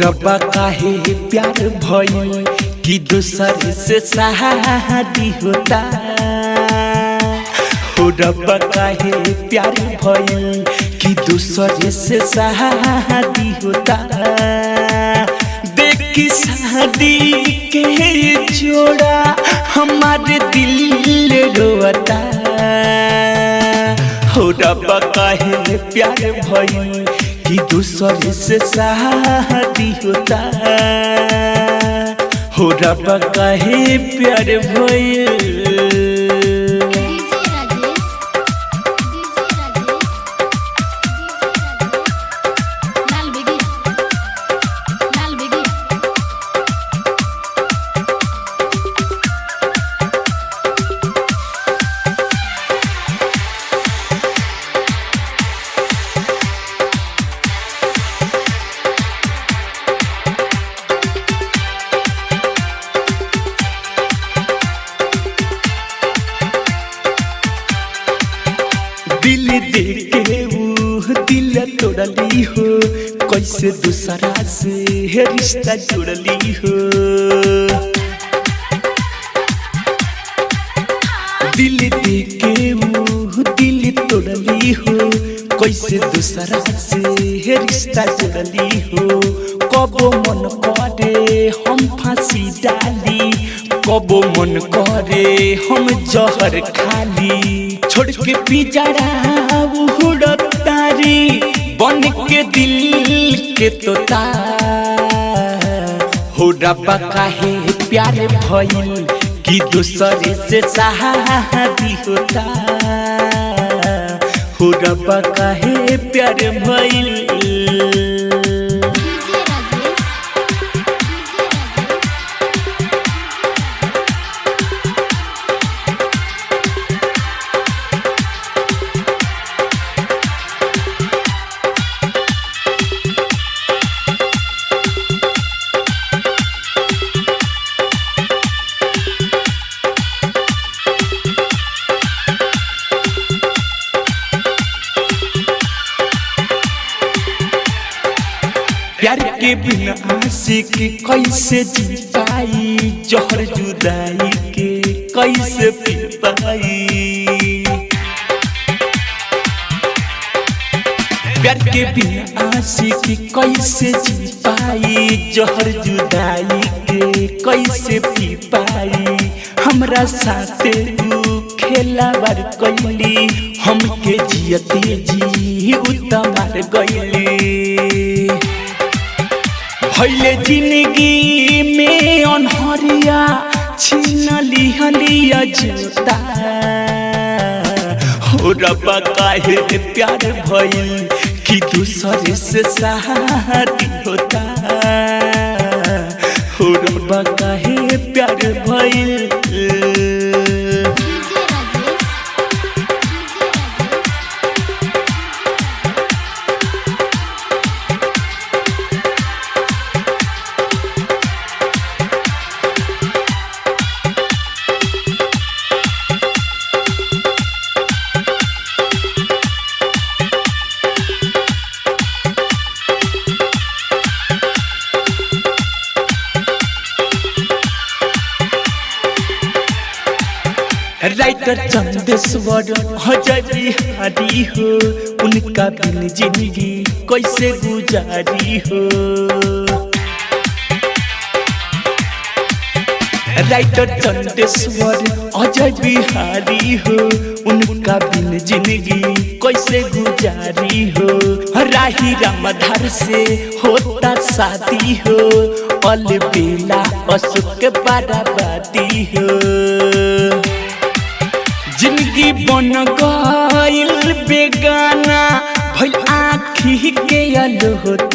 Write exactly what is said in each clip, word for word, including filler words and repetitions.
रब्बा काहे प्यार भइल कि दूसर से शादी होता। हो रब्बा काहे प्यार भइल कि दूसर से शादी होता। देखी शादी के जोड़ा हमारे दिल रोता। हो रब्बा काहे प्यार भइल कि दूसर से शादी होता। हो रब्बा काहे प्यार भइल। दिल देके वो दिल तोड़ली हो, कैसे दूसरा से रिश्ता जोड़ली हो। दिल देके वो दिल तोड़ली हो, कैसे दूसरा से रिश्ता जोड़ली हो। कबो मन करे हम फांसी डाली, कबो मन करे हम जहर खाली। छोड़ के पिजड़ा उड़तारी बन के दिल के तोता। हो रब्बा काहे प्यार भइल कि दूसर से शादी होता। हो रब्बा काहे प्यार भइल। प्यार के बिना आशिक कैसे जी पाई, जहर जुदाई के कैसे पी पाई। प्यार के बिना आशिक कैसे जी पाई, जहर जुदाई के कैसे पी पाई। हमरा साथे तू खेला बार कैली, हमके जियते जी उतमार गईली। भइले जिंदगी में अनहरिया छीन लिहलिया जोता। हो रब्बा काहे प्यार भइल कि दूसर से शादी होता। हो रब्बा काहे प्यार भइल। राइटर चंदेश्वर अजय बिहारी हो, उनका बिन जिंदगी कैसे गुजारी हो। राइटर चंदेश्वर अजय बिहारी हो, उनका बिन जिंदगी कैसे गुजारी हो। राही रामधार से होता शादी हो, अलबेला अशोक बाराबादी हो। जिंदगी बन गइल बेगाना भइल आँखी के अलोता।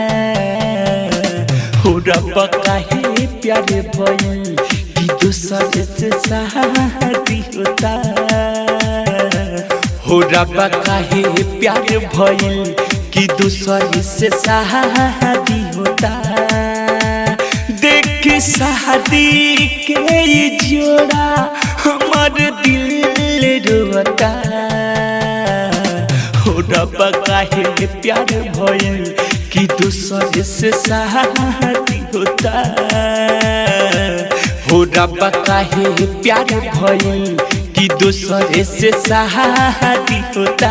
हो रब्बा काहे प्यार भइल कि दूसर से शादी होता। हो रब्बा काहे प्यार भइल कि दूसर से शादी होता। देख शादी के जोड़ा हमार दिल रोता। हो रब्बा काहे प्यार भइल कि दूसरे से शादी होता हो रब्बा काहे प्यार भइल कि दूसरे से शादी होता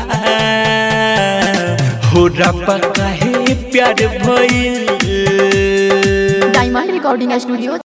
हो रब्बा काहे प्यार भइल। Diamond recording studio